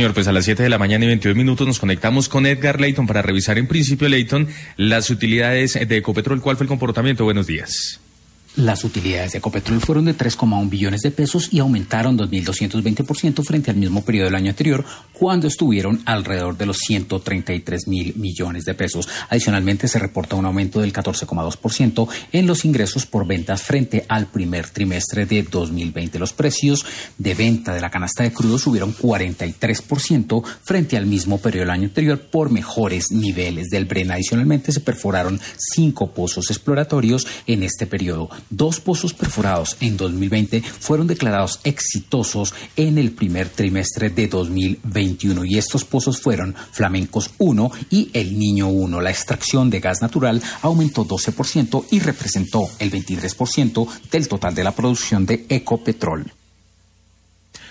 señor, pues a las 7 de la mañana y 22 minutos nos conectamos con Edgar Leyton para revisar en principio, Leyton, las utilidades de Ecopetrol. ¿Cuál fue el comportamiento? Buenos días. Las utilidades de Ecopetrol fueron de 3,1 billones de pesos y aumentaron 2.220% frente al mismo periodo del año anterior, cuando estuvieron alrededor de los 133.000 millones de pesos. Adicionalmente, se reporta un aumento del 14,2% en los ingresos por ventas frente al primer trimestre de 2020. Los precios de venta de la canasta de crudo subieron 43% frente al mismo periodo del año anterior por mejores niveles del Brent. Adicionalmente, se perforaron 5 pozos exploratorios en este periodo. 2 pozos perforados en 2020 fueron declarados exitosos en el primer trimestre de 2021 y estos pozos fueron Flamencos 1 y El Niño 1. La extracción de gas natural aumentó 12% y representó el 23% del total de la producción de Ecopetrol.